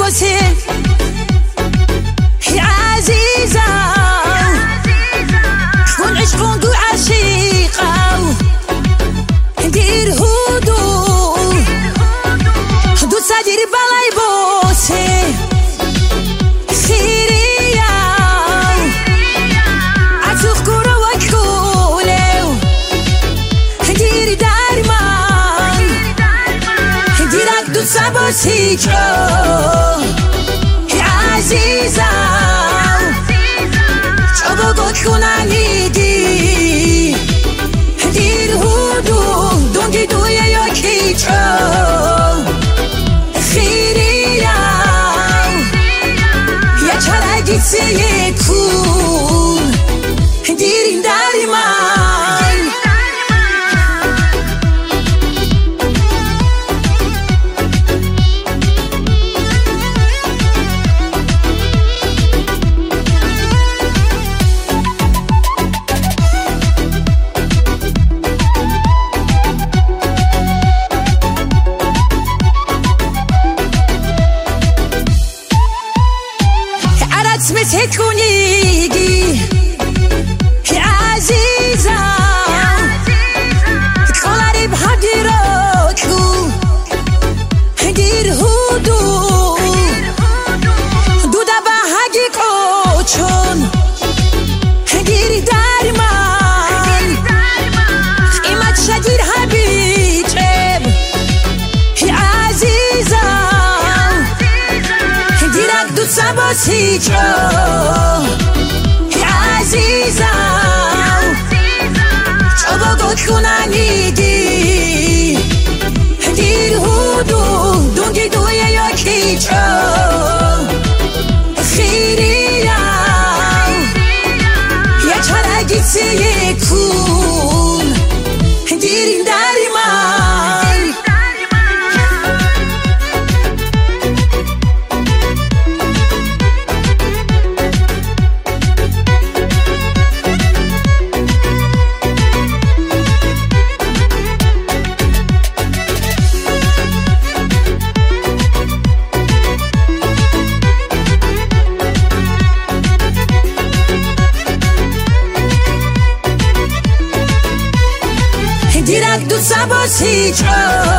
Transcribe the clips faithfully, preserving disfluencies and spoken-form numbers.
بوسه يا عزيزة كون عشقون دو عشيقة ندير هدو هدو صدير بالاي بوسه خيرية عطوخ كورا وكولو ندير دارمان نديرك دو صبوسي جو يا عزيزة شبكو تكوناني دي ندير هدو دونجي دو يا يوكي جو خيرية يا چرا گیتسه کون دیرین داری من اسمت تكونيجي يا عزيزة كولاري بحدي روكو دير هدو دودا بحاجي كوچون دير دارمان قيمت شدير هبيجب يا عزيزة ديرك دو صبوسي جو يا عزيزة شبكو تكوناني دي دير هدو دونجي دو يا يوكي جو خيرية يا چرا گیتسه کون دیرین داری من دیرک دو صبوسي جو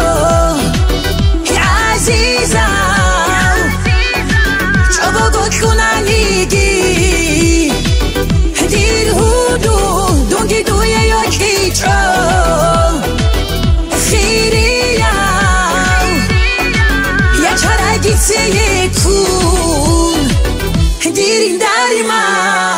يا عزيزة شبكو تكوناني دي دير هدو دونجي دو يا يوكي جو خيرية يا چرا گیتسه کون دیرین داری من